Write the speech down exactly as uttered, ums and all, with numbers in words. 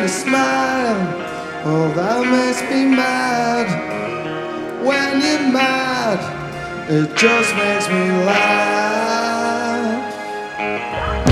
you smile. Oh, that makes me mad. When you're mad, it just makes me laugh.